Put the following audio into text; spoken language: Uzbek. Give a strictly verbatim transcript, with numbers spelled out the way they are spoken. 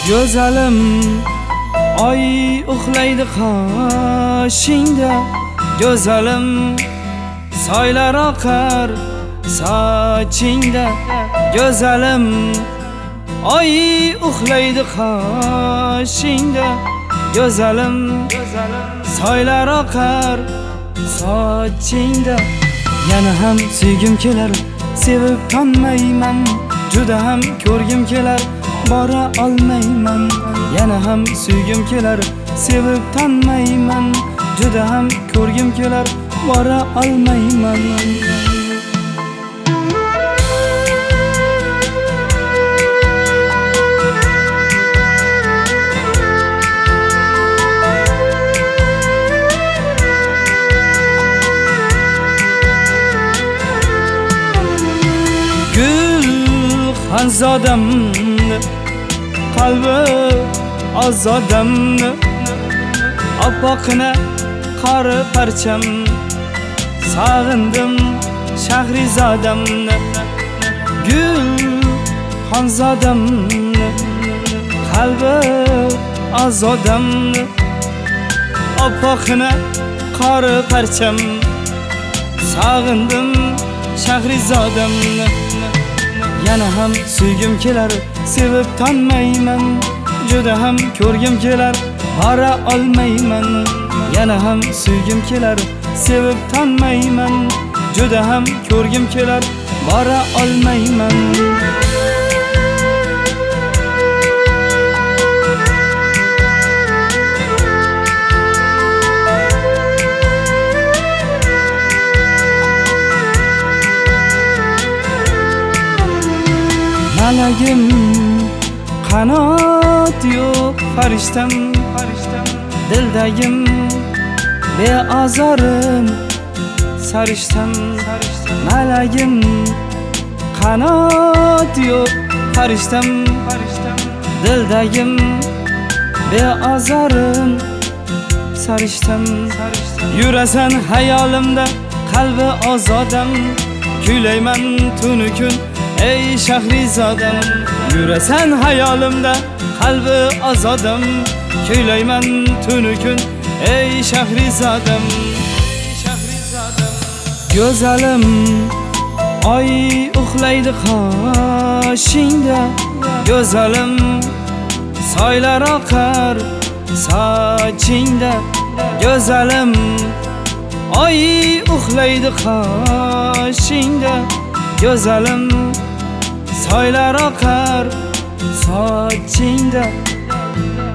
Go'zalim oy uxlaydi qoshingda, go'zalim soylar oqar sochingda, go'zalim oy uxlaydi qoshingda, go'zalim soylar oqar sochingda. Yana ham suygim kelar, sevib qolmayman, juda ham ko'rgim kelar, bora olmayman. Yana ham suygim kelar, sevib tanmayman, juda ham ko'rgim kelar, bora olmayman. Gül xonzodamni, qalbi ozodamni, oppoqina qori parcham, sog'indim Shahrizodamni. Gül xonzodamni, qalbi ozodamni, oppoqina qori parcham, sog'indim Shahrizodamni. Yana ham suygim kelar, sevib tanmayman, juda ham ko'rgim kelar, bora olmayman. Yana ham suygim kelar, sevib tanmayman, juda ham ko'rgim kelar, bora olmayman. Malagim qanot yo'q farishtam, dildagim beozorim sarishtam. Malagim qanot yo'q farishtam, dildagim beozorim sarishtam. Yurasan hayolimda, qalbi ozodam, kuylayman tunu kun ey Shahrizodam. Yurasan hayolimda, qalbi ozodam, kuylayman tunu kun ey Shahrizodam. Go'zalim oy uxlaydi qoshingda, go'zalim soylar oqar sochingda, go'zalim oy uxlaydi qoshingda, go'zalim soylar oqar sochingda.